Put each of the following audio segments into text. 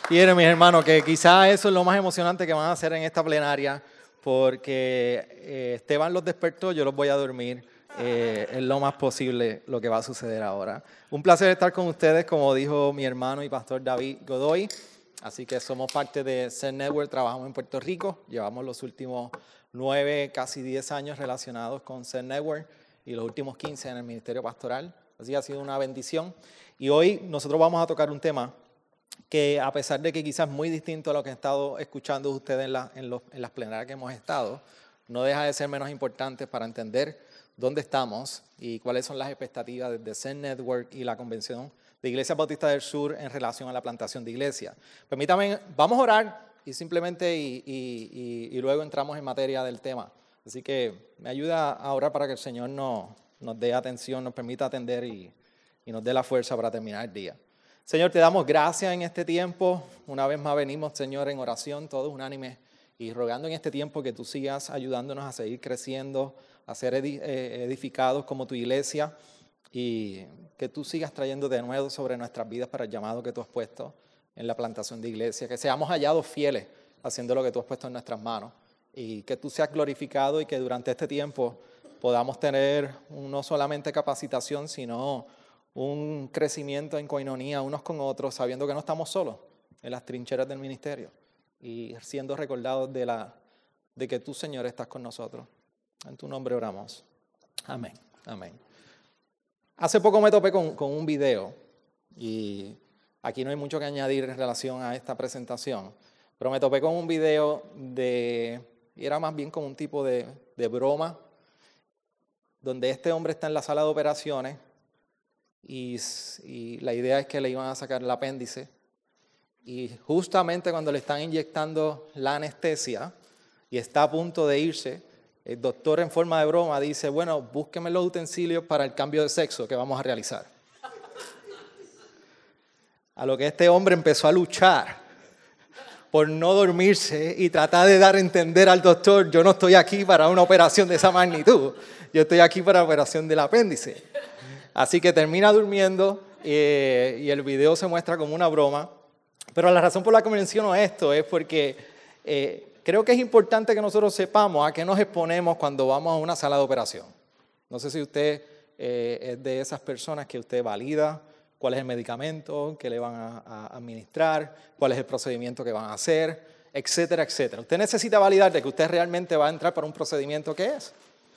Miren, mis hermanos, que quizás eso es lo más emocionante que van a hacer en esta plenaria, porque Esteban los despertó, yo los voy a dormir. Es lo más posible lo que va a suceder ahora. Un placer estar con ustedes, como dijo mi hermano y pastor David Godoy. Así que somos parte de Zen Network, trabajamos en Puerto Rico, llevamos los últimos 9, casi 10 años relacionados con Zen Network y los últimos 15 en el ministerio pastoral. Así que ha sido una bendición. Y hoy nosotros vamos a tocar un tema que, a pesar de que quizás es muy distinto a lo que han estado escuchando ustedes en las plenarias que hemos estado, no deja de ser menos importante para entender dónde estamos y cuáles son las expectativas de Zen Network y la Convención de Iglesias Bautistas del Sur en relación a la plantación de iglesia. Permítanme, vamos a orar y simplemente y luego entramos en materia del tema. Así que me ayuda a orar para que el Señor nos dé atención, nos permita atender y nos dé la fuerza para terminar el día. Señor, te damos gracias en este tiempo. Una vez más venimos, Señor, en oración, todos unánimes, y rogando en este tiempo que tú sigas ayudándonos a seguir creciendo, a ser edificados como tu iglesia, y que tú sigas trayendo de nuevo sobre nuestras vidas para el llamado que tú has puesto en la plantación de iglesia, que seamos hallados fieles haciendo lo que tú has puesto en nuestras manos, y que tú seas glorificado y que durante este tiempo podamos tener no solamente capacitación, sino un crecimiento en coinonía unos con otros, sabiendo que no estamos solos en las trincheras del ministerio y siendo recordados de que tú, Señor, estás con nosotros. En tu nombre oramos. Amén. Amén. Hace poco me topé con un video, y aquí no hay mucho que añadir en relación a esta presentación, pero me topé con un video y era más bien como un tipo de broma, donde este hombre está en la sala de operaciones y la idea es que le iban a sacar el apéndice, y justamente cuando le están inyectando la anestesia y está a punto de irse, el doctor en forma de broma dice: bueno, búsqueme los utensilios para el cambio de sexo que vamos a realizar. A lo que este hombre empezó a luchar por no dormirse y tratar de dar a entender al doctor: yo no estoy aquí para una operación de esa magnitud, yo estoy aquí para la operación del apéndice. Así que termina durmiendo y el video se muestra como una broma. Pero la razón por la que menciono esto es porque creo que es importante que nosotros sepamos a qué nos exponemos cuando vamos a una sala de operación. No sé si usted es de esas personas que usted valida cuál es el medicamento que le van a administrar, cuál es el procedimiento que van a hacer, etcétera, etcétera. Usted necesita validar de que usted realmente va a entrar para un procedimiento que es.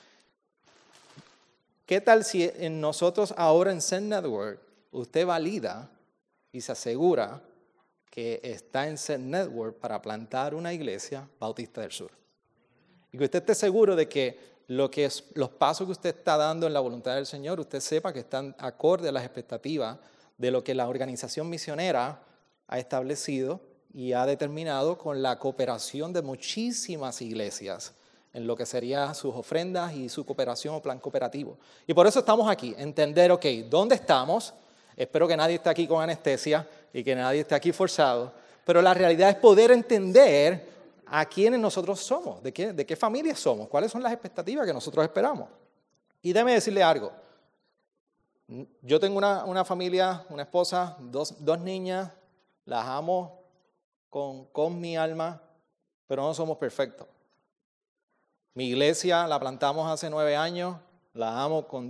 ¿Qué tal si en nosotros ahora en Zen Network usted valida y se asegura que está en Zen Network para plantar una iglesia bautista del sur? Y que usted esté seguro de que los pasos que usted está dando en la voluntad del Señor, usted sepa que están acorde a las expectativas de lo que la organización misionera ha establecido y ha determinado con la cooperación de muchísimas iglesias en lo que serían sus ofrendas y su cooperación o plan cooperativo. Y por eso estamos aquí, entender, ok, ¿dónde estamos? Espero que nadie esté aquí con anestesia y que nadie esté aquí forzado, pero la realidad es poder entender a quiénes nosotros somos, de qué familia somos, cuáles son las expectativas que nosotros esperamos. Y déjeme decirle algo. Yo tengo una familia, una esposa, dos niñas, las amo con mi alma, pero no somos perfectos. Mi iglesia la plantamos hace 9 años, la amo con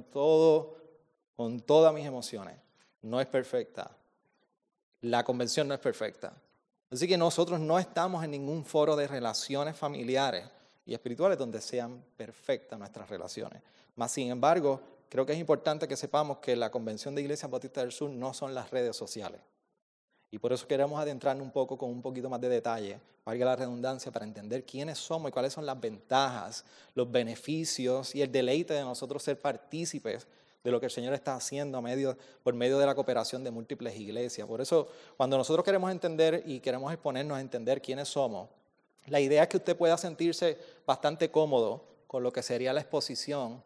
todas mis emociones. No es perfecta. La convención no es perfecta. Así que nosotros no estamos en ningún foro de relaciones familiares y espirituales donde sean perfectas nuestras relaciones. Mas, sin embargo, creo que es importante que sepamos que la Convención de Iglesias Bautistas del Sur no son las redes sociales. Y por eso queremos adentrarnos un poco con un poquito más de detalle, valga la redundancia, para entender quiénes somos y cuáles son las ventajas, los beneficios y el deleite de nosotros ser partícipes de lo que el Señor está haciendo por medio de la cooperación de múltiples iglesias. Por eso, cuando nosotros queremos entender y queremos exponernos a entender quiénes somos, la idea es que usted pueda sentirse bastante cómodo con lo que sería la exposición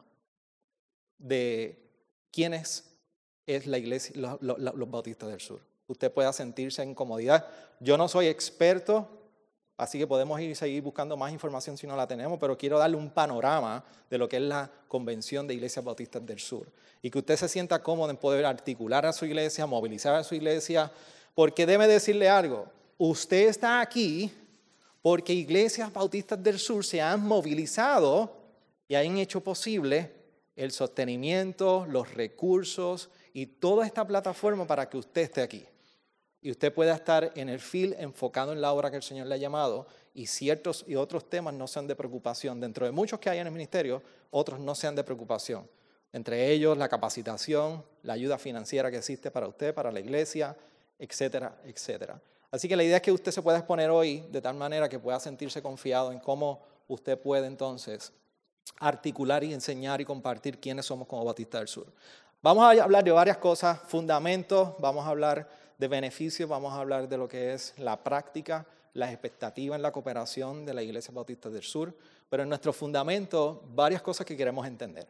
de quiénes es la iglesia, los bautistas del sur. Usted pueda sentirse en comodidad. Yo no soy experto, así que podemos ir y seguir buscando más información si no la tenemos, pero quiero darle un panorama de lo que es la Convención de Iglesias Bautistas del Sur. Y que usted se sienta cómodo en poder articular a su iglesia, movilizar a su iglesia, porque déjeme decirle algo, usted está aquí porque Iglesias Bautistas del Sur se han movilizado y han hecho posible el sostenimiento, los recursos y toda esta plataforma para que usted esté aquí. Y usted pueda estar en el field enfocado en la obra que el Señor le ha llamado y ciertos y otros temas no sean de preocupación. Dentro de muchos que hay en el ministerio, otros no sean de preocupación. Entre ellos la capacitación, la ayuda financiera que existe para usted, para la iglesia, etcétera, etcétera. Así que la idea es que usted se pueda exponer hoy de tal manera que pueda sentirse confiado en cómo usted puede entonces articular y enseñar y compartir quiénes somos como Bautistas del Sur. Vamos a hablar de varias cosas, fundamentos, vamos a hablar de beneficios, vamos a hablar de lo que es la práctica, las expectativas en la cooperación de la Iglesia Bautista del Sur, pero en nuestro fundamento varias cosas que queremos entender.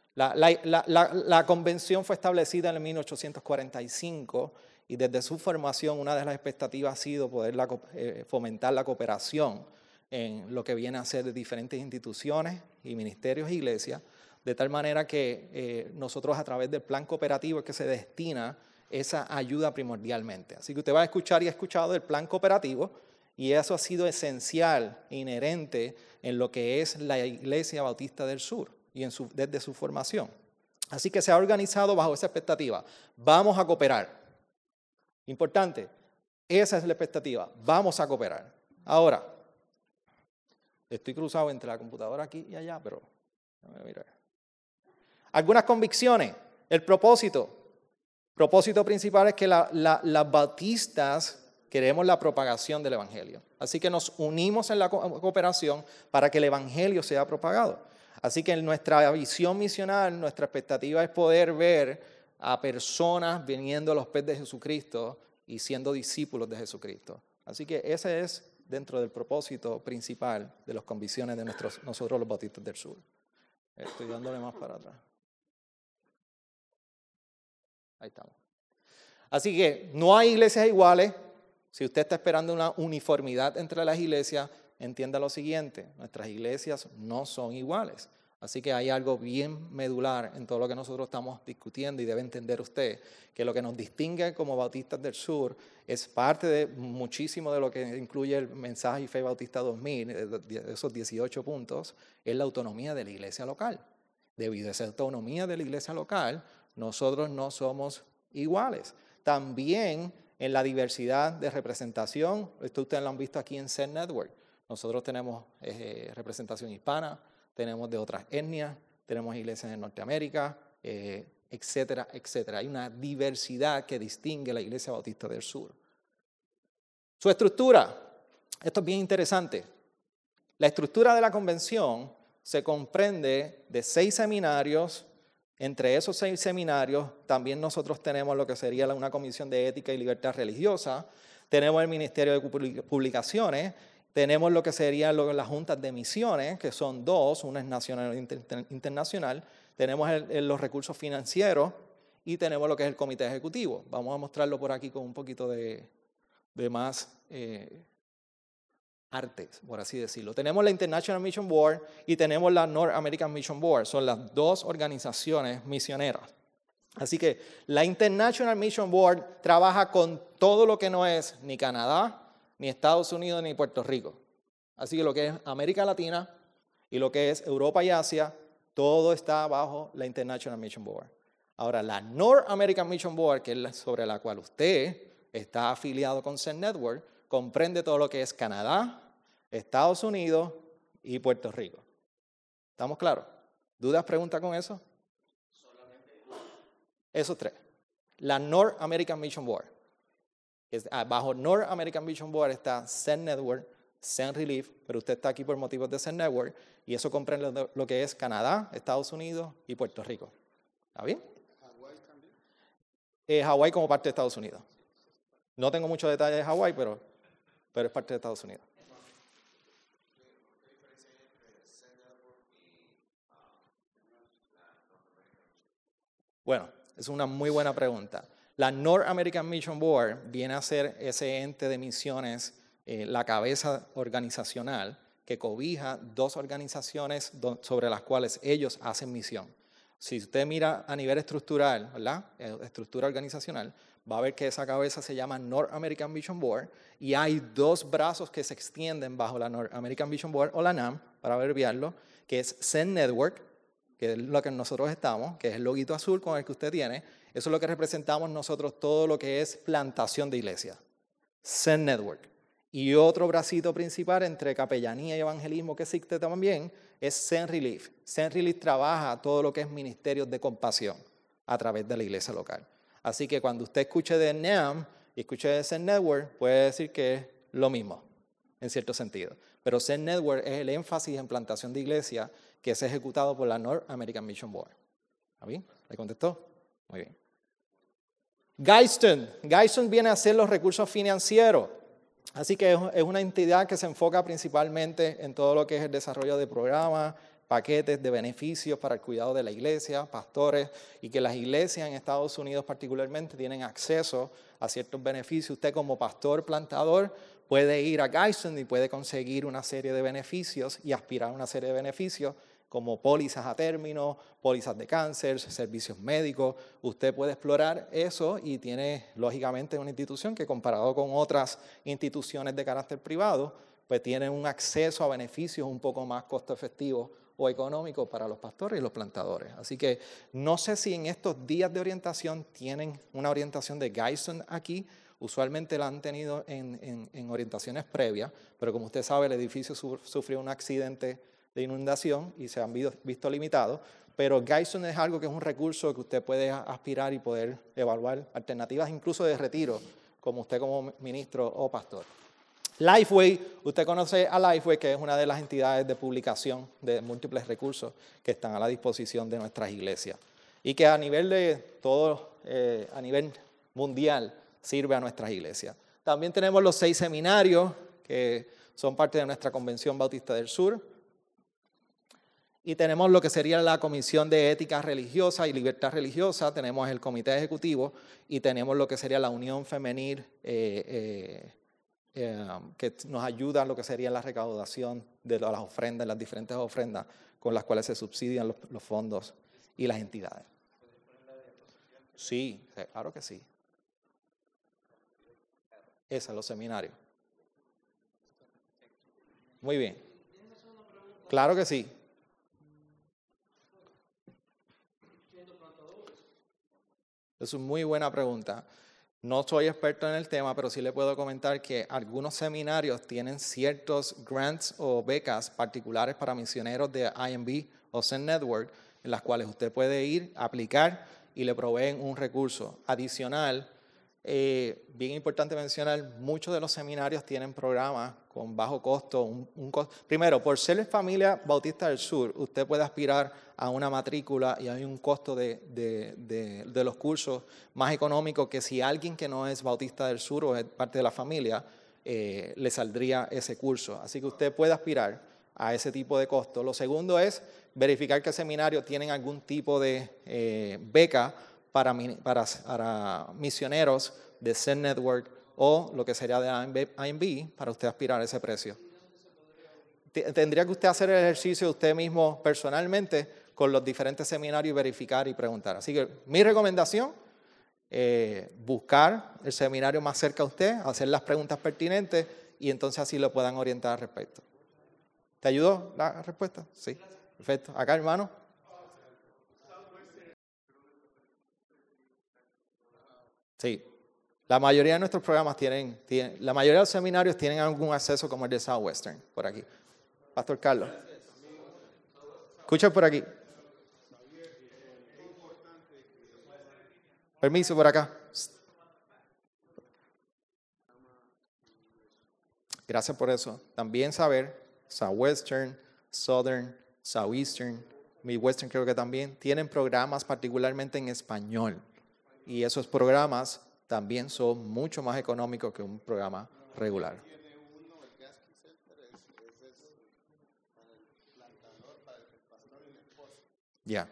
La convención fue establecida en el 1845 y desde su formación una de las expectativas ha sido poder fomentar la cooperación en lo que viene a ser de diferentes instituciones y ministerios e iglesias, de tal manera que nosotros a través del plan cooperativo es que se destina esa ayuda primordialmente. Así que usted va a escuchar y ha escuchado del plan cooperativo y eso ha sido esencial e inherente en lo que es la Iglesia Bautista del Sur y desde su formación. Así que se ha organizado bajo esa expectativa. Vamos a cooperar. Importante, esa es la expectativa. Vamos a cooperar. Ahora, estoy cruzado entre la computadora aquí y allá, pero déjame mirar. Algunas convicciones. El propósito principal es que las bautistas queremos la propagación del Evangelio. Así que nos unimos en la cooperación para que el Evangelio sea propagado. Así que en nuestra visión misional, nuestra expectativa es poder ver a personas viniendo a los pies de Jesucristo y siendo discípulos de Jesucristo. Así que ese es dentro del propósito principal de las convicciones de nosotros los Bautistas del Sur. Estoy dándole más para atrás. Ahí estamos. Así que no hay iglesias iguales. Si usted está esperando una uniformidad entre las iglesias, entienda lo siguiente, nuestras iglesias no son iguales. Así que hay algo bien medular en todo lo que nosotros estamos discutiendo y debe entender usted que lo que nos distingue como Bautistas del Sur es parte de muchísimo de lo que incluye el mensaje y fe Bautista 2000, de esos 18 puntos, es la autonomía de la iglesia local. Debido a esa autonomía de la iglesia local, nosotros no somos iguales. También en la diversidad de representación, esto ustedes lo han visto aquí en Zen Network, nosotros tenemos representación hispana, tenemos de otras etnias, tenemos iglesias en Norteamérica, etcétera, etcétera. Hay una diversidad que distingue la Iglesia Bautista del Sur. Su estructura, esto es bien interesante. La estructura de la convención se comprende de 6 seminarios. Entre esos 6 seminarios también nosotros tenemos lo que sería una comisión de ética y libertad religiosa, tenemos el Ministerio de Publicaciones, tenemos lo que serían las juntas de misiones, que son 2, una es nacional e internacional. Tenemos los recursos financieros y tenemos lo que es el comité ejecutivo. Vamos a mostrarlo por aquí con un poquito de más artes, por así decirlo. Tenemos la International Mission Board y tenemos la North American Mission Board. Son las 2 organizaciones misioneras. Así que la International Mission Board trabaja con todo lo que no es ni Canadá, ni Estados Unidos, ni Puerto Rico. Así que lo que es América Latina y lo que es Europa y Asia, todo está bajo la International Mission Board. Ahora, la North American Mission Board, que es sobre la cual usted está afiliado con Zen Network, comprende todo lo que es Canadá, Estados Unidos y Puerto Rico. ¿Estamos claros? ¿Dudas, preguntas con eso? Solamente esos 3. La North American Mission Board. Bajo North American Mission Board está Zen Network, Zen Relief, pero usted está aquí por motivos de Zen Network y eso comprende lo que es Canadá, Estados Unidos y Puerto Rico. ¿Está bien? ¿Hawái también? Hawái como parte de Estados Unidos. No tengo muchos detalles de Hawái, pero es parte de Estados Unidos. ¿Qué diferencia hay entre Zen Network y la North American? Bueno, es una muy buena pregunta. La North American Mission Board viene a ser ese ente de misiones, la cabeza organizacional que cobija 2 organizaciones sobre las cuales ellos hacen misión. Si usted mira a nivel estructural, ¿verdad? Estructura organizacional, va a ver que esa cabeza se llama North American Vision Board y hay dos brazos que se extienden bajo la North American Vision Board o la NAM, para abreviarlo, que es Zen Network, que es lo que nosotros estamos, que es el loguito azul con el que usted tiene. Eso es lo que representamos nosotros, todo lo que es plantación de iglesia. Zen Network. Y otro bracito principal entre capellanía y evangelismo que existe también es Zen Relief. Zen Relief trabaja todo lo que es ministerios de compasión a través de la iglesia local. Así que cuando usted escuche de NAM y escuche de Zen Network, puede decir que es lo mismo, en cierto sentido. Pero Zen Network es el énfasis en plantación de iglesia que es ejecutado por la North American Mission Board. ¿Está bien? ¿Le contestó? Muy bien. Geiston viene a ser los recursos financieros. Así que es una entidad que se enfoca principalmente en todo lo que es el desarrollo de programas, paquetes de beneficios para el cuidado de la iglesia, pastores, y que las iglesias en Estados Unidos particularmente tienen acceso a ciertos beneficios. Usted como pastor plantador puede ir a Geiston y puede conseguir una serie de beneficios y aspirar a una serie de beneficios como pólizas a término, pólizas de cáncer, servicios médicos. Usted puede explorar eso y tiene, lógicamente, una institución que comparado con otras instituciones de carácter privado, pues tiene un acceso a beneficios un poco más costo efectivo o económico para los pastores y los plantadores. Así que no sé si en estos días de orientación tienen una orientación de Geiston aquí. Usualmente la han tenido en orientaciones previas, pero como usted sabe, el edificio sufrió un accidente de inundación y se han visto limitados, pero Geiston es algo que es un recurso que usted puede aspirar y poder evaluar alternativas incluso de retiro, como usted como ministro o pastor. Lifeway, usted conoce a Lifeway, que es una de las entidades de publicación de múltiples recursos que están a la disposición de nuestras iglesias y que a nivel de todo, a nivel mundial, sirve a nuestras iglesias. También tenemos los 6 seminarios que son parte de nuestra Convención Bautista del Sur. Y tenemos lo que sería la Comisión de Ética Religiosa y Libertad Religiosa, tenemos el Comité Ejecutivo y tenemos lo que sería la Unión Femenil que nos ayuda en lo que sería la recaudación de las ofrendas, las diferentes ofrendas con las cuales se subsidian los fondos y las entidades. Sí, claro que sí. Esos, los seminarios. Muy bien. Claro que sí. Es una muy buena pregunta. No soy experto en el tema, pero sí le puedo comentar que algunos seminarios tienen ciertos grants o becas particulares para misioneros de IMB o Zen Network, en las cuales usted puede ir, aplicar y le proveen un recurso adicional. Bien importante mencionar, muchos de los seminarios tienen programas con bajo costo. Primero, por ser familia Bautista del Sur, usted puede aspirar a una matrícula y hay un costo de los cursos más económico que si alguien que no es Bautista del Sur o es parte de la familia, le saldría ese curso. Así que usted puede aspirar a ese tipo de costo. Lo segundo es verificar que el seminario tienen algún tipo de beca para misioneros de Zen Network o lo que sería de IMB para usted aspirar a ese precio. Tendría que usted hacer el ejercicio usted mismo personalmente con los diferentes seminarios y verificar y preguntar. Así que mi recomendación, buscar el seminario más cerca a usted, hacer las preguntas pertinentes y entonces así lo puedan orientar al respecto. ¿Te ayudó la respuesta? Sí. Perfecto. Acá, hermano. Sí, la mayoría de nuestros programas la mayoría de los seminarios tienen algún acceso como el de Southwestern, por aquí. Pastor Carlos. Escucha por aquí. Permiso por acá. Gracias por eso. También saber, Southwestern, Southern, Southeastern, Midwestern creo que también, tienen programas particularmente en español. Y esos programas también son mucho más económicos que un programa regular. Ya.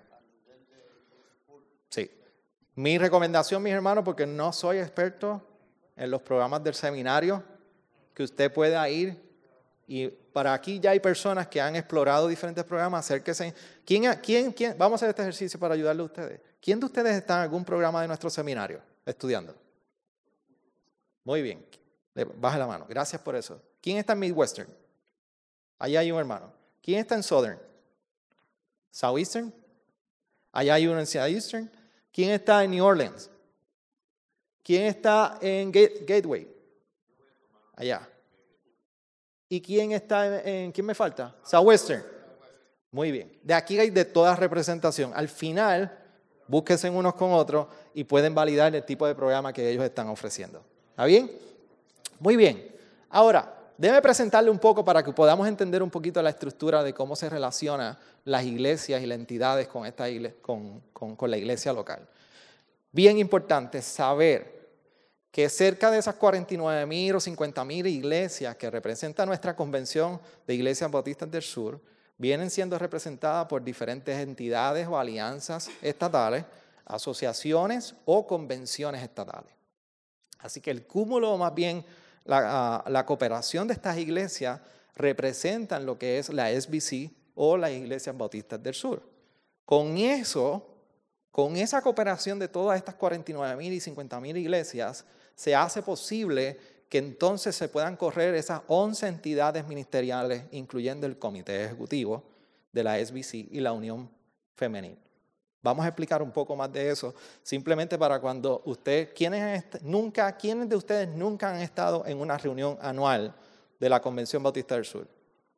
Sí. Mi recomendación, mis hermanos, porque no soy experto en los programas del seminario, que usted pueda ir Y para aquí ya hay personas que han explorado diferentes programas, acérquense. ¿Quién? Vamos a hacer este ejercicio para ayudarle a ustedes. ¿Quién de ustedes está en algún programa de nuestro seminario estudiando? Muy bien. Baja la mano. Gracias por eso. ¿Quién está en Midwestern? Allá hay un hermano. ¿Quién está en Southern? Southeastern. Allá hay uno en Southeastern. ¿Quién está en New Orleans? ¿Quién está en Gateway? Allá. ¿Y quién está quién me falta? Southwestern. Muy bien. De aquí hay de toda representación. Al final, búsquense unos con otros y pueden validar el tipo de programa que ellos están ofreciendo. ¿Está bien? Muy bien. Ahora, déjeme presentarle un poco para que podamos entender un poquito la estructura de cómo se relacionan las iglesias y las entidades con la iglesia local. Bien importante saber que cerca de esas 49,000 o 50,000 iglesias que representa nuestra convención de iglesias bautistas del sur, vienen siendo representadas por diferentes entidades o alianzas estatales, asociaciones o convenciones estatales. Así que el cúmulo, más bien la cooperación de estas iglesias, representan lo que es la SBC o las iglesias bautistas del sur. Con esa cooperación de todas estas 49,000 y 50,000 iglesias, se hace posible que entonces se puedan correr esas 11 entidades ministeriales, incluyendo el comité ejecutivo de la SBC y la Unión Femenil. Vamos a explicar un poco más de eso, simplemente para cuando ¿quiénes de ustedes nunca han estado en una reunión anual de la Convención Bautista del Sur?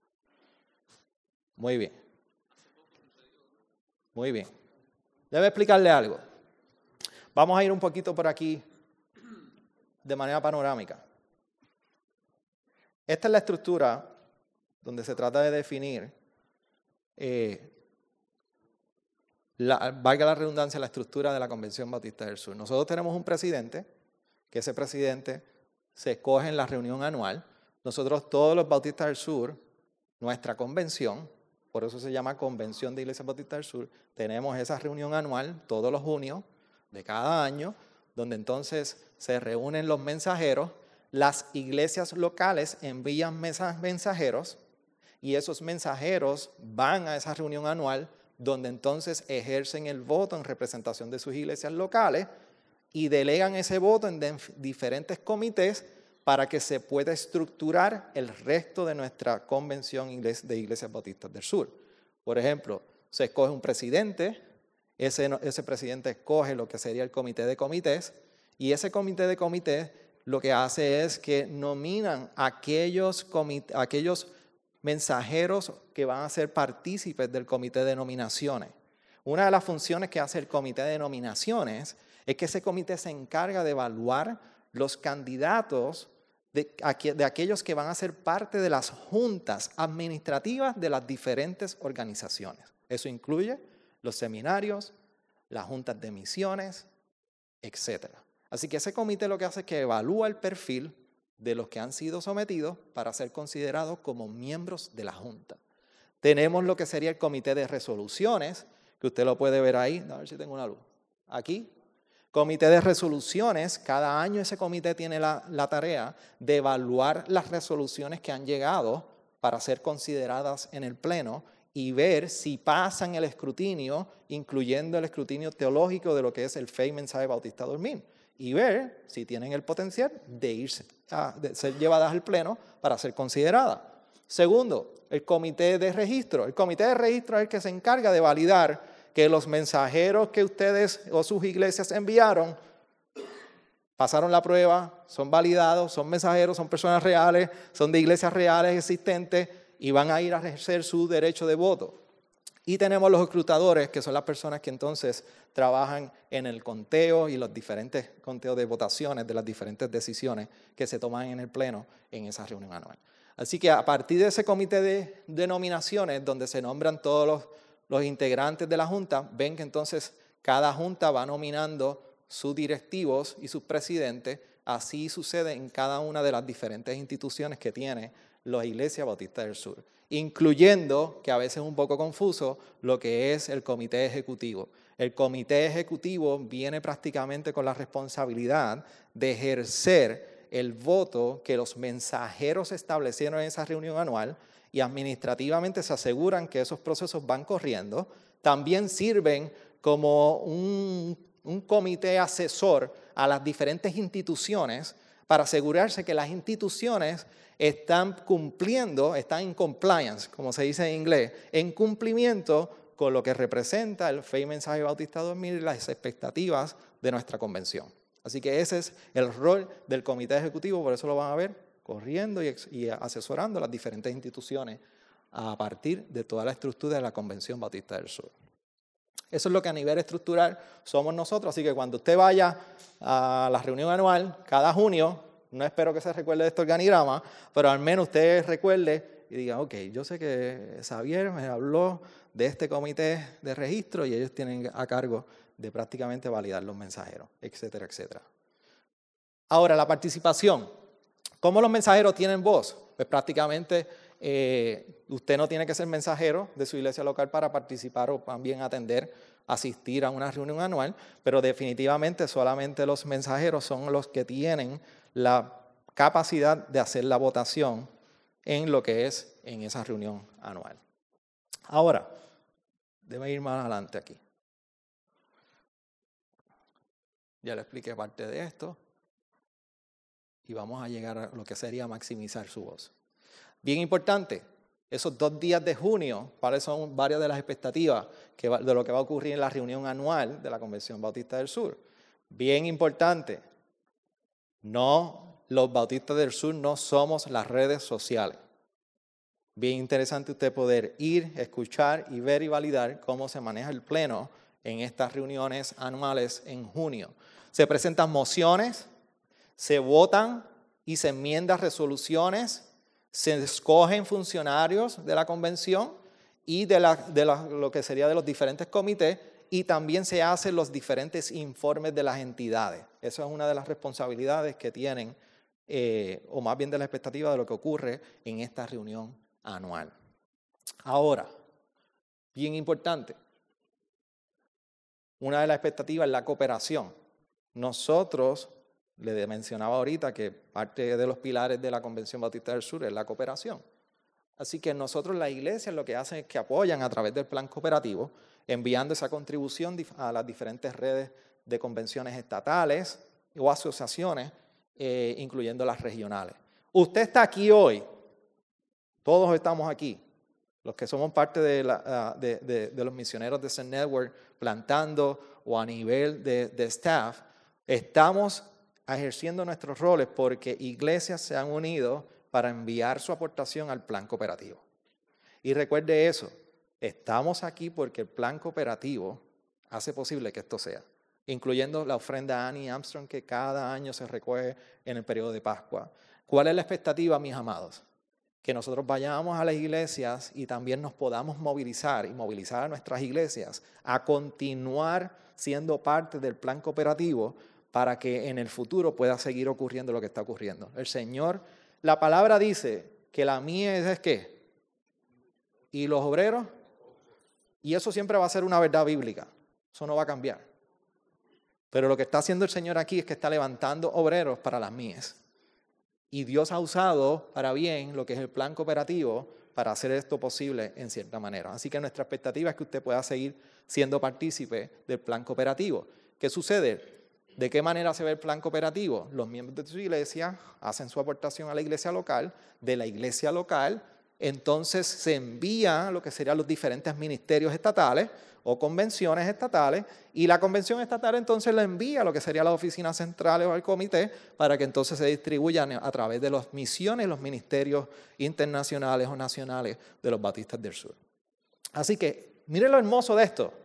Muy bien. Muy bien. Debo explicarle algo. Vamos a ir un poquito por aquí de manera panorámica. Esta es la estructura donde se trata de definir, valga la redundancia, la estructura de la Convención Bautista del Sur. Nosotros tenemos un presidente, que ese presidente se escoge en la reunión anual. Nosotros, todos los Bautistas del Sur, nuestra convención, por eso se llama Convención de Iglesias Bautistas del Sur, tenemos esa reunión anual todos los junios de cada año, donde entonces se reúnen los mensajeros, las iglesias locales envían mensajeros y esos mensajeros van a esa reunión anual donde entonces ejercen el voto en representación de sus iglesias locales y delegan ese voto en diferentes comités para que se pueda estructurar el resto de nuestra convención de iglesias bautistas del sur. Por ejemplo, se escoge un presidente, ese presidente escoge lo que sería el comité de comités, y ese comité de comités lo que hace es que nominan a aquellos mensajeros que van a ser partícipes del comité de nominaciones. Una de las funciones que hace el comité de nominaciones es que ese comité se encarga de evaluar los candidatos de aquellos que van a ser parte de las juntas administrativas de las diferentes organizaciones. Eso incluye los seminarios, las juntas de misiones, etc. Así que ese comité lo que hace es que evalúa el perfil de los que han sido sometidos para ser considerados como miembros de la junta. Tenemos lo que sería el comité de resoluciones, que usted lo puede ver ahí. A ver si tengo una luz. Aquí. Comité de resoluciones. Cada año ese comité tiene la tarea de evaluar las resoluciones que han llegado para ser consideradas en el Pleno y ver si pasan el escrutinio, incluyendo el escrutinio teológico de lo que es el fe y mensaje bautista dormir. Y ver si tienen el potencial de ser llevadas al Pleno para ser consideradas. Segundo, el comité de registro. El comité de registro es el que se encarga de validar que los mensajeros que ustedes o sus iglesias enviaron pasaron la prueba, son validados, son mensajeros, son personas reales, son de iglesias reales existentes y van a ir a ejercer su derecho de voto. Y tenemos los escrutadores, que son las personas que entonces trabajan en el conteo y los diferentes conteos de votaciones de las diferentes decisiones que se toman en el Pleno en esa reunión anual. Así que a partir de ese comité de nominaciones, donde se nombran todos los integrantes de la Junta, ven que entonces cada Junta va nominando sus directivos y sus presidentes. Así sucede en cada una de las diferentes instituciones que tiene la Iglesia Bautista del Sur, incluyendo, que a veces es un poco confuso, lo que es el comité ejecutivo. El comité ejecutivo viene prácticamente con la responsabilidad de ejercer el voto que los mensajeros establecieron en esa reunión anual y administrativamente se aseguran que esos procesos van corriendo. También sirven como un comité asesor a las diferentes instituciones para asegurarse que las instituciones están cumpliendo, están en compliance, como se dice en inglés, en cumplimiento con lo que representa el Fe y Mensaje Bautista 2000 y las expectativas de nuestra convención. Así que ese es el rol del comité ejecutivo, por eso lo van a ver corriendo y asesorando a las diferentes instituciones a partir de toda la estructura de la Convención Bautista del Sur. Eso es lo que a nivel estructural somos nosotros, así que cuando usted vaya a la reunión anual, cada junio, no espero que se recuerde de este organigrama, pero al menos usted recuerde y diga, ok, yo sé que Xavier me habló de este comité de registro y ellos tienen a cargo de prácticamente validar los mensajeros, etcétera, etcétera. Ahora, la participación. ¿Cómo los mensajeros tienen voz? Pues prácticamente usted no tiene que ser mensajero de su iglesia local para participar o también asistir a una reunión anual, pero definitivamente solamente los mensajeros son los que tienen la capacidad de hacer la votación en lo que es en esa reunión anual. Ahora, déjame ir más adelante aquí. Ya le expliqué parte de esto y vamos a llegar a lo que sería maximizar su voz. Bien importante, esos 2 días de junio, cuáles son varias de las expectativas de lo que va a ocurrir en la reunión anual de la Convención Bautista del Sur. Bien importante, los Bautistas del Sur no somos las redes sociales. Bien interesante usted poder ir, escuchar y ver y validar cómo se maneja el pleno en estas reuniones anuales en junio. Se presentan mociones, se votan y se enmiendan resoluciones, se escogen funcionarios de la convención y lo que sería de los diferentes comités y también se hacen los diferentes informes de las entidades. Eso es una de las responsabilidades que tienen, o más bien de la expectativa de lo que ocurre en esta reunión anual. Ahora, bien importante, una de las expectativas es la cooperación. Nosotros, le mencionaba ahorita que parte de los pilares de la Convención Bautista del Sur es la cooperación. Así que nosotros, la iglesia, lo que hacen es que apoyan a través del plan cooperativo, enviando esa contribución a las diferentes redes de convenciones estatales o asociaciones, incluyendo las regionales. Usted está aquí hoy, todos estamos aquí, los que somos parte de los misioneros de Zen Network, plantando o a nivel de staff, estamos ejerciendo nuestros roles porque iglesias se han unido para enviar su aportación al plan cooperativo. Y recuerde eso, estamos aquí porque el plan cooperativo hace posible que esto sea, incluyendo la ofrenda Annie Armstrong que cada año se recoge en el periodo de Pascua. ¿Cuál es la expectativa, mis amados? Que nosotros vayamos a las iglesias y también nos podamos movilizar y movilizar a nuestras iglesias a continuar siendo parte del plan cooperativo para que en el futuro pueda seguir ocurriendo lo que está ocurriendo. El Señor, la palabra dice que la mies es ¿qué? ¿Y los obreros? Y eso siempre va a ser una verdad bíblica. Eso no va a cambiar. Pero lo que está haciendo el Señor aquí es que está levantando obreros para las mies. Y Dios ha usado para bien lo que es el plan cooperativo para hacer esto posible en cierta manera. Así que nuestra expectativa es que usted pueda seguir siendo partícipe del plan cooperativo. ¿Qué sucede? ¿De qué manera se ve el plan cooperativo? Los miembros de su iglesia hacen su aportación a la iglesia local, de la iglesia local, entonces se envía lo que serían los diferentes ministerios estatales o convenciones estatales, y la convención estatal entonces la envía a lo que serían las oficinas centrales o al comité para que entonces se distribuyan a través de las misiones, los ministerios internacionales o nacionales de los Bautistas del Sur. Así que, miren lo hermoso de esto,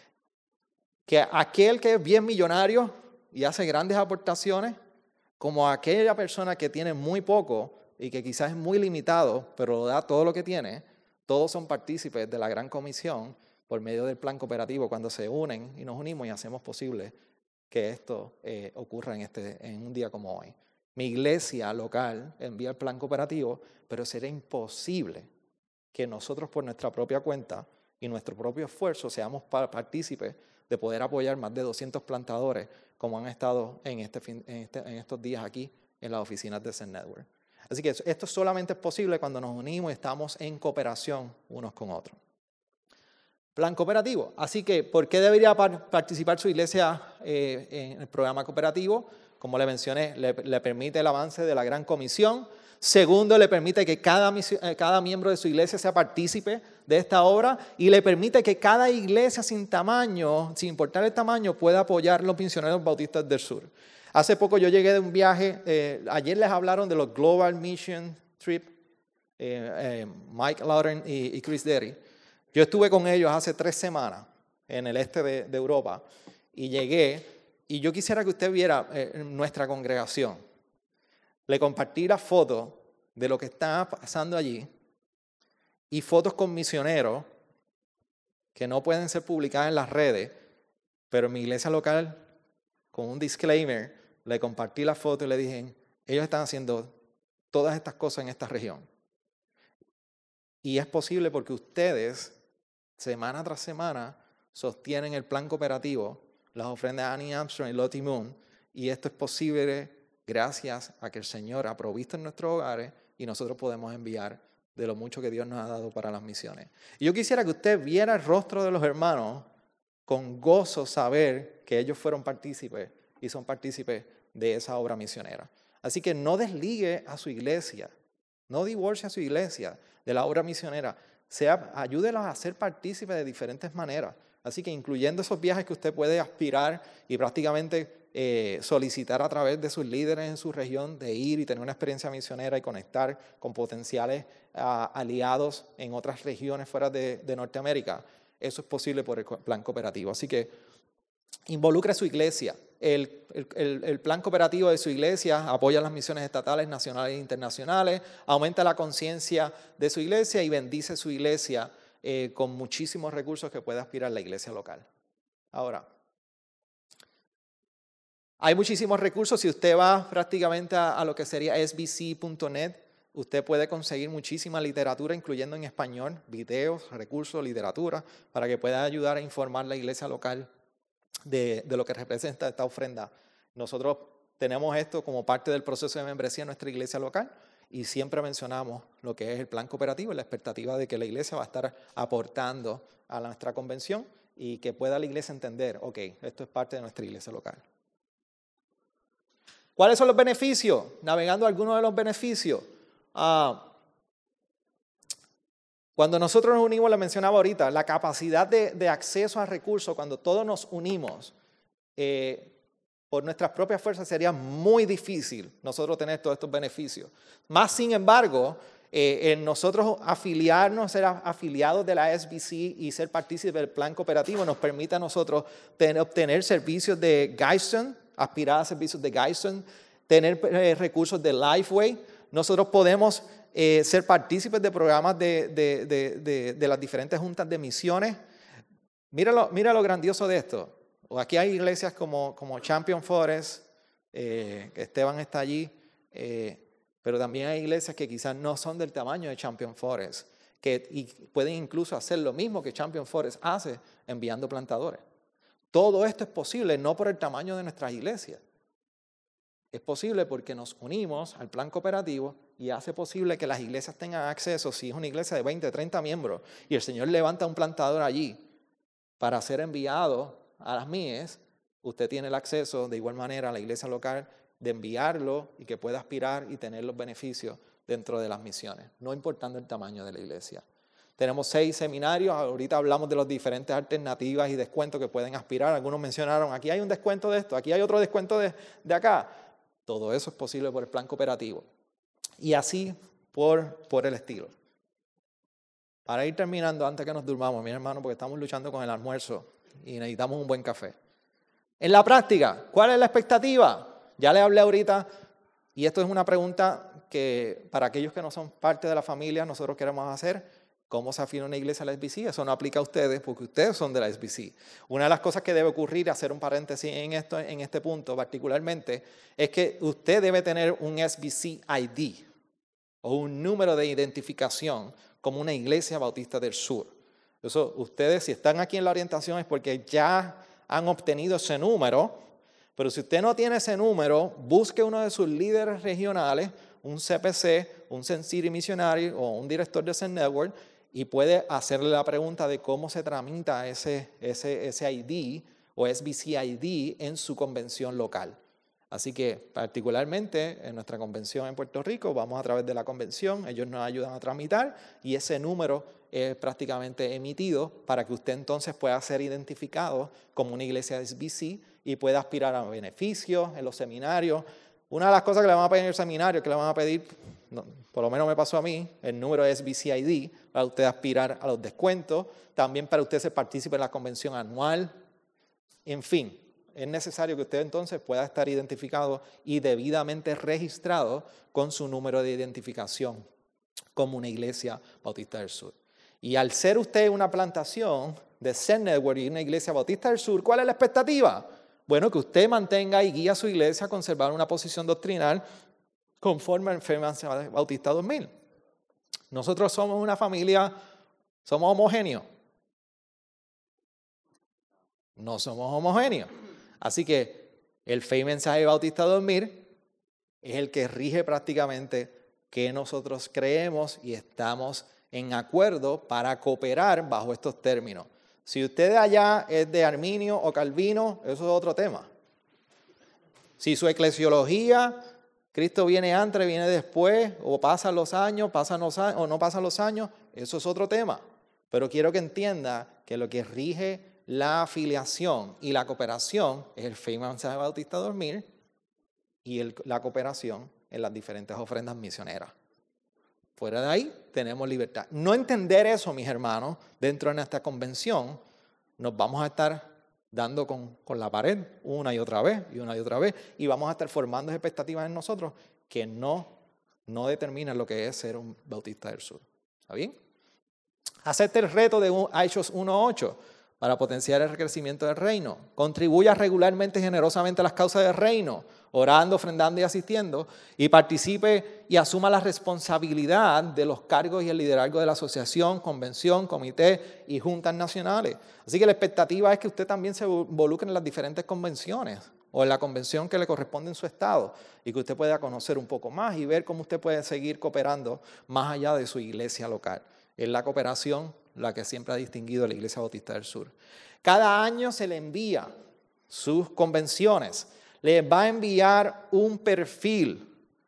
que aquel que es bien millonario y hace grandes aportaciones, como aquella persona que tiene muy poco y que quizás es muy limitado, pero da todo lo que tiene, todos son partícipes de la gran comisión por medio del plan cooperativo cuando se unen y nos unimos y hacemos posible que esto ocurra en un día como hoy. Mi iglesia local envía el plan cooperativo, pero será imposible que nosotros por nuestra propia cuenta y nuestro propio esfuerzo seamos partícipes de poder apoyar más de 200 plantadores como han estado en estos días aquí en las oficinas de Zen Network. Así que esto solamente es posible cuando nos unimos y estamos en cooperación unos con otros. Plan cooperativo. Así que, ¿por qué debería participar su iglesia en el programa cooperativo? Como le mencioné, le permite el avance de la Gran Comisión. Segundo, le permite que cada miembro de su iglesia sea partícipe de esta obra y le permite que cada iglesia sin importar el tamaño, pueda apoyar a los misioneros bautistas del sur. Hace poco yo llegué de un viaje, ayer les hablaron de los Global Mission Trip, Mike Lawton y Chris Derry. Yo estuve con ellos hace 3 semanas en el este de Europa y llegué y yo quisiera que usted viera nuestra congregación. Le compartí la foto de lo que está pasando allí y fotos con misioneros que no pueden ser publicadas en las redes, pero en mi iglesia local, con un disclaimer, le compartí la foto y le dije, ellos están haciendo todas estas cosas en esta región. Y es posible porque ustedes, semana tras semana, sostienen el plan cooperativo, las ofrendas de Annie Armstrong y Lottie Moon, y esto es posible gracias a que el Señor ha provisto en nuestros hogares y nosotros podemos enviar de lo mucho que Dios nos ha dado para las misiones. Y yo quisiera que usted viera el rostro de los hermanos con gozo saber que ellos fueron partícipes y son partícipes de esa obra misionera. Así que no desligue a su iglesia, no divorcie a su iglesia de la obra misionera. Ayúdelos a ser partícipes de diferentes maneras. Así que incluyendo esos viajes que usted puede aspirar y prácticamente solicitar a través de sus líderes en su región de ir y tener una experiencia misionera y conectar con potenciales aliados en otras regiones fuera de Norteamérica. Eso es posible por el plan cooperativo. Así que involucre a su iglesia. El plan cooperativo de su iglesia apoya las misiones estatales, nacionales e internacionales, aumenta la conciencia de su iglesia y bendice su iglesia con muchísimos recursos que puede aspirar la iglesia local. Ahora, hay muchísimos recursos. Si usted va prácticamente a lo que sería sbc.net, usted puede conseguir muchísima literatura, incluyendo en español, videos, recursos, literatura, para que pueda ayudar a informar la iglesia local de lo que representa esta ofrenda. Nosotros tenemos esto como parte del proceso de membresía en nuestra iglesia local y siempre mencionamos lo que es el plan cooperativo y la expectativa de que la iglesia va a estar aportando a nuestra convención y que pueda la iglesia entender, ok, esto es parte de nuestra iglesia local. ¿Cuáles son los beneficios? Navegando algunos de los beneficios. Cuando nosotros nos unimos, le mencionaba ahorita, la capacidad de acceso a recursos, cuando todos nos unimos, por nuestras propias fuerzas sería muy difícil nosotros tener todos estos beneficios. Más sin embargo, nosotros afiliarnos, ser afiliados de la SBC y ser partícipes del plan cooperativo nos permite a nosotros obtener servicios de Guidestone, aspirar a servicios de Guidestone, tener recursos de Lifeway. Nosotros podemos ser partícipes de programas de las diferentes juntas de misiones. Mira lo grandioso de esto. Aquí hay iglesias como Champion Forest, que Esteban está allí, pero también hay iglesias que quizás no son del tamaño de Champion Forest, y pueden incluso hacer lo mismo que Champion Forest hace enviando plantadores. Todo esto es posible no por el tamaño de nuestras iglesias. Es posible porque nos unimos al plan cooperativo y hace posible que las iglesias tengan acceso, si es una iglesia de 20, 30 miembros, y el Señor levanta un plantador allí para ser enviado a las MIES, usted tiene el acceso de igual manera a la iglesia local de enviarlo y que pueda aspirar y tener los beneficios dentro de las misiones, no importando el tamaño de la iglesia. Tenemos 6 seminarios, ahorita hablamos de las diferentes alternativas y descuentos que pueden aspirar. Algunos mencionaron, aquí hay un descuento de esto, aquí hay otro descuento de acá. Todo eso es posible por el plan cooperativo. Y así por el estilo. Para ir terminando, antes que nos durmamos, mi hermano, porque estamos luchando con el almuerzo y necesitamos un buen café. En la práctica, ¿cuál es la expectativa? Ya le hablé ahorita, y esto es una pregunta que para aquellos que no son parte de la familia, nosotros queremos hacer. ¿Cómo se afina una iglesia a la SBC? Eso no aplica a ustedes porque ustedes son de la SBC. Una de las cosas que debe ocurrir, hacer un paréntesis en este punto particularmente, es que usted debe tener un SBC ID o un número de identificación como una iglesia bautista del sur. Eso, ustedes si están aquí en la orientación es porque ya han obtenido ese número Pero si usted no tiene ese número, busque uno de sus líderes regionales, un CPC, un Zen City Missionary o un director de Zen Network, y puede hacerle la pregunta de cómo se tramita ese ID o SBC ID en su convención local. Así que particularmente en nuestra convención en Puerto Rico, vamos a través de la convención, ellos nos ayudan a tramitar y ese número es prácticamente emitido para que usted entonces pueda ser identificado como una iglesia SBC y pueda aspirar a beneficios en los seminarios. Una de las cosas que le van a pedir en el seminario es que le van a pedir, por lo menos me pasó a mí, el número de SBC ID para usted aspirar a los descuentos, también para usted ser partícipe en la convención anual, en fin. Es necesario que usted entonces pueda estar identificado y debidamente registrado con su número de identificación como una iglesia bautista del sur. Y al ser usted una plantación de Zen Network y una iglesia bautista del sur, ¿cuál es la expectativa? Bueno, que usted mantenga y guíe a su iglesia a conservar una posición doctrinal conforme al Femenza Bautista 2000. Nosotros somos una familia, somos homogéneos. No somos homogéneos. Así que el Fe y Mensaje Bautista 2000 es el que rige prácticamente que nosotros creemos y estamos en acuerdo para cooperar bajo estos términos. Si usted de allá es de Arminio o Calvino, eso es otro tema. Si su eclesiología, Cristo viene antes, viene después, o pasan los años, o no pasan los años, eso es otro tema. Pero quiero que entienda que lo que rige la afiliación y la cooperación es el Fe y Mensaje Bautista 2000 y la cooperación en las diferentes ofrendas misioneras. Fuera de ahí tenemos libertad. No entender eso, mis hermanos, dentro de nuestra convención, nos vamos a estar dando con la pared una y otra vez y vamos a estar formando expectativas en nosotros que no determinan lo que es ser un bautista del sur. ¿Está bien? Acepte el reto de Hechos 1:8 para potenciar el crecimiento del reino. Contribuya regularmente y generosamente a las causas del reino, orando, ofrendando y asistiendo, y participe y asuma la responsabilidad de los cargos y el liderazgo de la asociación, convención, comité y juntas nacionales. Así que la expectativa es que usted también se involucre en las diferentes convenciones o en la convención que le corresponde en su estado y que usted pueda conocer un poco más y ver cómo usted puede seguir cooperando más allá de su iglesia local. Es la cooperación la que siempre ha distinguido a la Iglesia Bautista del Sur. Cada año se le envía sus convenciones, le va a enviar un perfil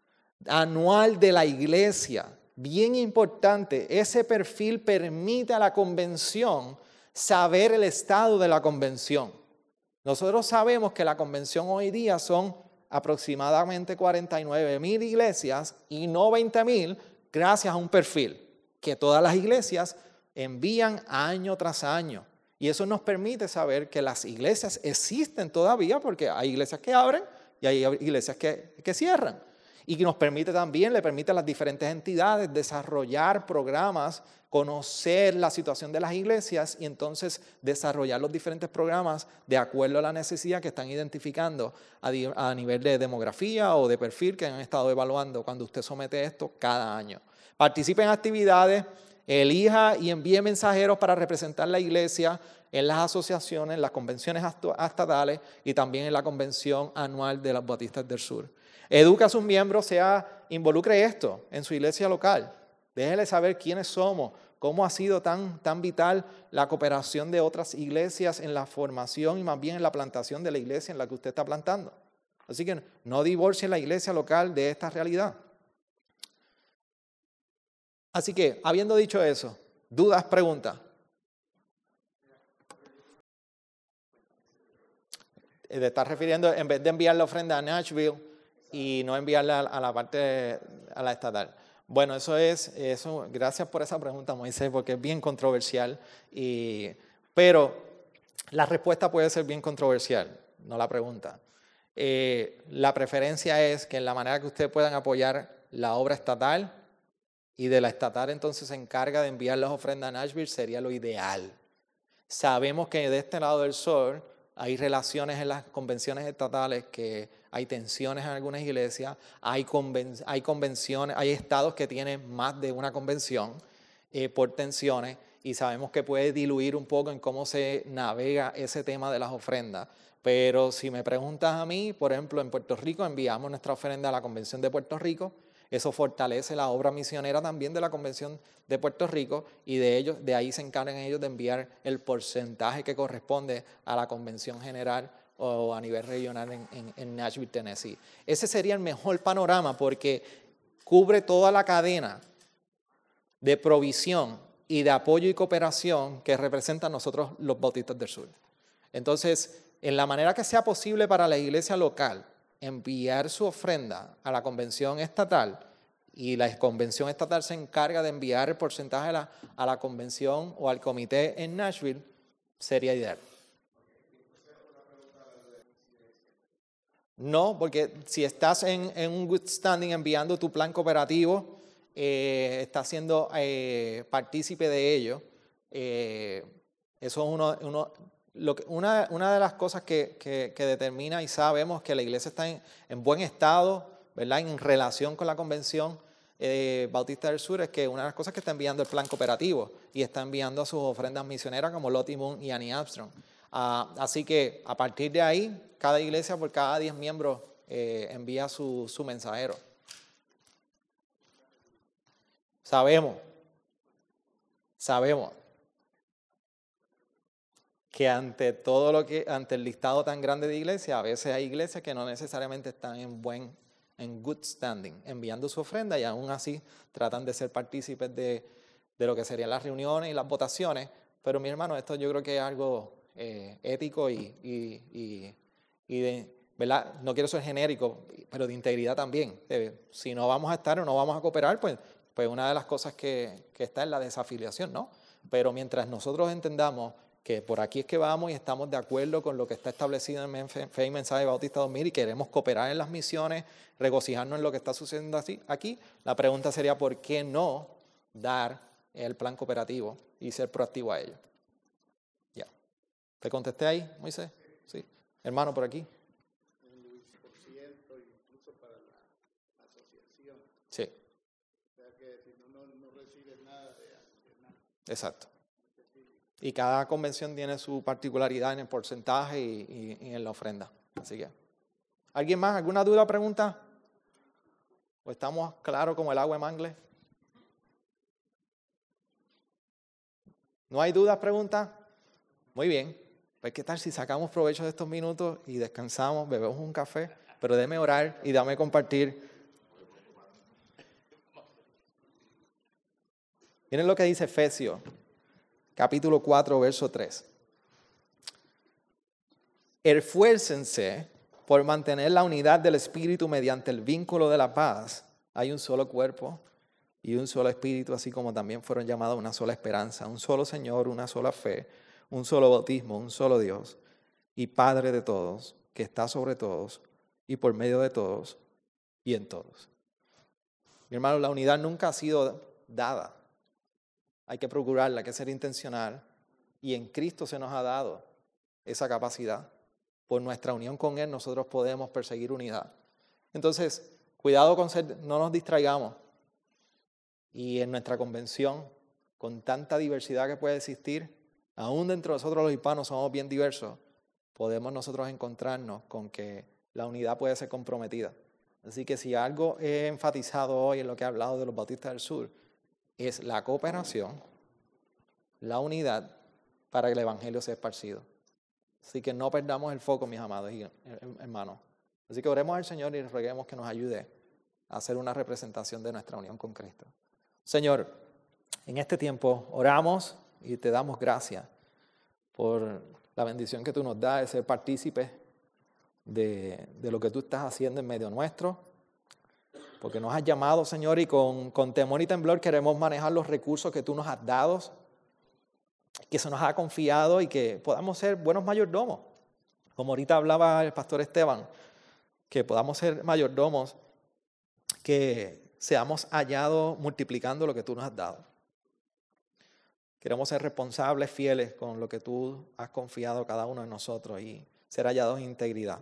anual de la iglesia. Bien importante, ese perfil permite a la convención saber el estado de la convención. Nosotros sabemos que la convención hoy día son aproximadamente 49,000 iglesias y no 20,000 gracias a un perfil que todas las iglesias envían año tras año. Y eso nos permite saber que las iglesias existen todavía porque hay iglesias que abren y hay iglesias que cierran. Y que nos permite también, le permite a las diferentes entidades desarrollar programas, conocer la situación de las iglesias y entonces desarrollar los diferentes programas de acuerdo a la necesidad que están identificando a nivel de demografía o de perfil que han estado evaluando cuando usted somete esto cada año. Participe en actividades, elija y envíe mensajeros para representar la iglesia en las asociaciones, en las convenciones estatales y también en la convención anual de los Bautistas del Sur. Educa a sus miembros, involucre esto en su iglesia local. Déjele saber quiénes somos, cómo ha sido tan vital la cooperación de otras iglesias en la formación y más bien en la plantación de la iglesia en la que usted está plantando. Así que no divorcie la iglesia local de esta realidad. Así que, habiendo dicho eso, dudas, preguntas. Te estás refiriendo, en vez de enviar la ofrenda a Nashville y no enviarla a la parte, a la estatal. Bueno, eso, gracias por esa pregunta, Moisés, porque es bien controversial. Pero la respuesta puede ser bien controversial, no la pregunta. La preferencia es que en la manera que ustedes puedan apoyar la obra estatal, y de la estatal entonces se encarga de enviar las ofrendas a Nashville, sería lo ideal. Sabemos que de este lado del sol hay relaciones en las convenciones estatales, que hay tensiones en algunas iglesias, hay convenciones, hay estados que tienen más de una convención por tensiones, y sabemos que puede diluir un poco en cómo se navega ese tema de las ofrendas. Pero si me preguntas a mí, por ejemplo, en Puerto Rico enviamos nuestra ofrenda a la Convención de Puerto Rico. Eso fortalece la obra misionera también de la Convención de Puerto Rico y de ahí se encargan ellos de enviar el porcentaje que corresponde a la Convención General o a nivel regional en Nashville, Tennessee. Ese sería el mejor panorama porque cubre toda la cadena de provisión y de apoyo y cooperación que representan nosotros los Bautistas del Sur. Entonces, en la manera que sea posible para la iglesia local enviar su ofrenda a la convención estatal, y la convención estatal se encarga de enviar el porcentaje a la convención o al comité en Nashville, sería ideal. No, porque si estás en un good standing enviando tu plan cooperativo, estás siendo partícipe de ello. Eso es una de las cosas que determina y sabemos que la iglesia está en buen estado, ¿verdad? En relación con la convención Bautista del Sur, es que una de las cosas que está enviando el plan cooperativo y está enviando a sus ofrendas misioneras como Lottie Moon y Annie Armstrong. Así que a partir de ahí, cada iglesia por cada 10 miembros envía su mensajero. Sabemos que ante el listado tan grande de iglesias, a veces hay iglesias que no necesariamente están en good standing, enviando su ofrenda y aún así tratan de ser partícipes de lo que serían las reuniones y las votaciones. Pero mi hermano, esto yo creo que es algo ético y de, ¿verdad? No quiero ser genérico, pero de integridad también. Si no vamos a estar o no vamos a cooperar, pues una de las cosas que está es la desafiliación, ¿no? Pero mientras nosotros entendamos que por aquí es que vamos y estamos de acuerdo con lo que está establecido en Fe y Mensaje Bautista 2000 y queremos cooperar en las misiones, regocijarnos en lo que está sucediendo aquí, la pregunta sería ¿por qué no dar el plan cooperativo y ser proactivo a ello? Ya. ¿Te contesté ahí, Moisés? Sí. Hermano, por aquí. Un 10% incluso para la asociación. Sí. O sea que si no recibes nada de nada. Exacto. Y cada convención tiene su particularidad en el porcentaje y en la ofrenda. Así que, ¿alguien más? ¿Alguna duda o pregunta? ¿O estamos claros como el agua en mangle? ¿No hay dudas, preguntas? Muy bien. Pues, ¿qué tal si sacamos provecho de estos minutos y descansamos, bebemos un café? Pero déme orar y dame compartir. Miren lo que dice Efesios, capítulo 4, verso 3. Esfuércense por mantener la unidad del Espíritu mediante el vínculo de la paz. Hay un solo cuerpo y un solo Espíritu, así como también fueron llamados una sola esperanza, un solo Señor, una sola fe, un solo bautismo, un solo Dios y Padre de todos, que está sobre todos y por medio de todos y en todos. Mi hermano, la unidad nunca ha sido dada. Hay que procurarla, hay que ser intencional. Y en Cristo se nos ha dado esa capacidad. Por nuestra unión con Él nosotros podemos perseguir unidad. Entonces, cuidado con no nos distraigamos. Y en nuestra convención, con tanta diversidad que puede existir, aún dentro de nosotros los hispanos somos bien diversos, podemos nosotros encontrarnos con que la unidad puede ser comprometida. Así que si algo he enfatizado hoy en lo que he hablado de los Bautistas del Sur, es la cooperación, la unidad para que el Evangelio sea esparcido. Así que no perdamos el foco, mis amados hermanos. Así que oremos al Señor y le roguemos que nos ayude a hacer una representación de nuestra unión con Cristo. Señor, en este tiempo oramos y te damos gracias por la bendición que tú nos das de ser partícipes de lo que tú estás haciendo en medio nuestro. Porque nos has llamado, Señor, y con temor y temblor queremos manejar los recursos que tú nos has dado, que se nos ha confiado y que podamos ser buenos mayordomos. Como ahorita hablaba el pastor Esteban, que podamos ser mayordomos, que seamos hallados multiplicando lo que tú nos has dado. Queremos ser responsables, fieles con lo que tú has confiado a cada uno de nosotros y ser hallados en integridad.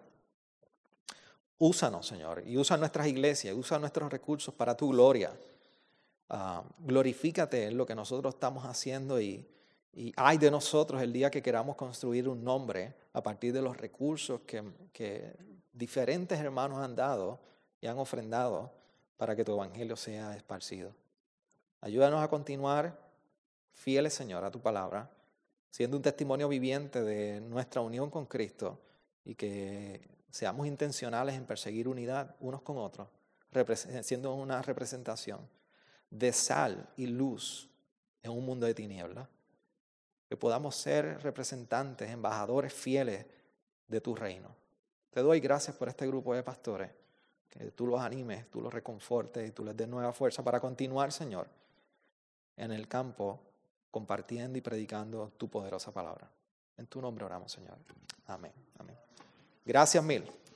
Úsanos, Señor, y usa nuestras iglesias, usa nuestros recursos para tu gloria. Glorifícate en lo que nosotros estamos haciendo y ay de nosotros el día que queramos construir un nombre a partir de los recursos que diferentes hermanos han dado y han ofrendado para que tu evangelio sea esparcido. Ayúdanos a continuar fieles, Señor, a tu palabra, siendo un testimonio viviente de nuestra unión con Cristo y que seamos intencionales en perseguir unidad unos con otros, siendo una representación de sal y luz en un mundo de tinieblas. Que podamos ser representantes, embajadores fieles de tu reino. Te doy gracias por este grupo de pastores, que tú los animes, tú los reconfortes y tú les des nueva fuerza para continuar, Señor, en el campo, compartiendo y predicando tu poderosa palabra. En tu nombre oramos, Señor. Amén. Amén. Gracias mil.